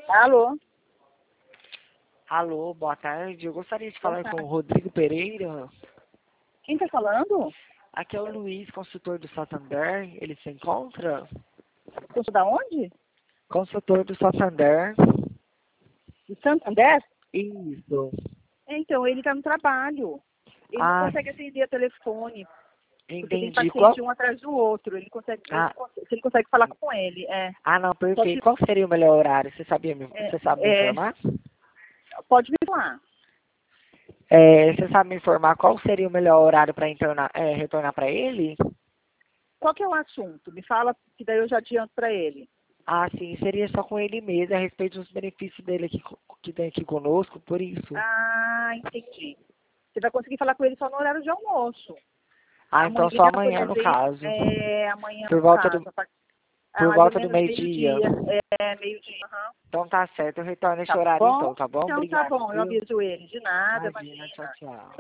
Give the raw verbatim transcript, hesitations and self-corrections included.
Alô? Alô, boa tarde. Eu gostaria de Boa falar com tarde. o Rodrigo Pereira. Quem tá falando? Aqui é o Luiz, consultor do Santander. Ele se encontra? Você da onde? Consultor do Santander. De Santander? Isso. Então, ele tá no trabalho. Ele não Ah, consegue atender o telefone, porque tem entendi. Qual... paciente um atrás do outro. Ele consegue, ele Ah, consegue- se ele consegue falar com ele, é. ah, não, Só perfeito. se- Qual seria o melhor horário? Você sabia me... é, Você sabe me é, informar? pode me falar. É, você sabe me informar qual seria o melhor horário para internar... é, retornar para ele? Qual que é o assunto? Me fala, que daí eu já adianto para ele. Ah, sim, seria só com ele mesmo, a respeito dos benefícios dele aqui, co- que tem aqui conosco, por isso. Ah, entendi. Você vai conseguir falar com ele só no horário de almoço. Ah, então só Amanhã, por amanhã no exemplo, caso. é, amanhã Por no volta do, caso, a part- ah, por mais ou volta do menos meio-dia. meio-dia. É, meio-dia. Aham. Então tá certo, eu retorno esse Tá horário bom? então, tá bom? Então tá Obrigado, bom, eu viu? aviso ele. De nada, Imagina, tchau, imagina. tchau.